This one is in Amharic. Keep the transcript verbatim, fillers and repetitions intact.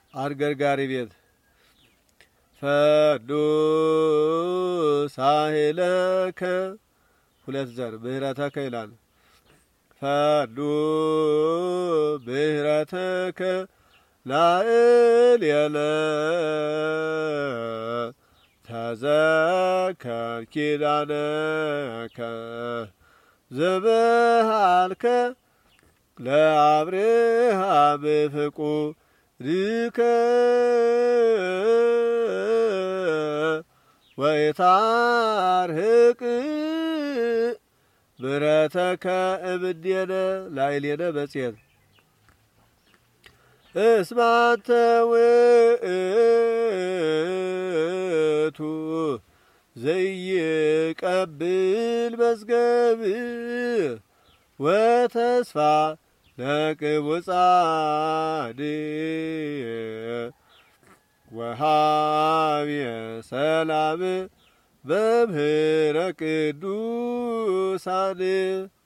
አርገርጋሪ ቤት ፈዱ ሳሄለከ ሁለት ዘር ምህረተከ ይላል። ፈዱ ምህረተከ ላዕሌነ ተዘከር ኪዳነከ ዘመሃልከ ለአብርሃም ፍቁርከ ወይታርህቅ ምህረተከ እምኔነ ላዕሌነ መጽሔት እስመ አንተ ውእቱ ዘይቀብል መዝገብ ወተስፋ ለቅቡጻን ወሃብየ ሰላም በምህረ ቅዱሳን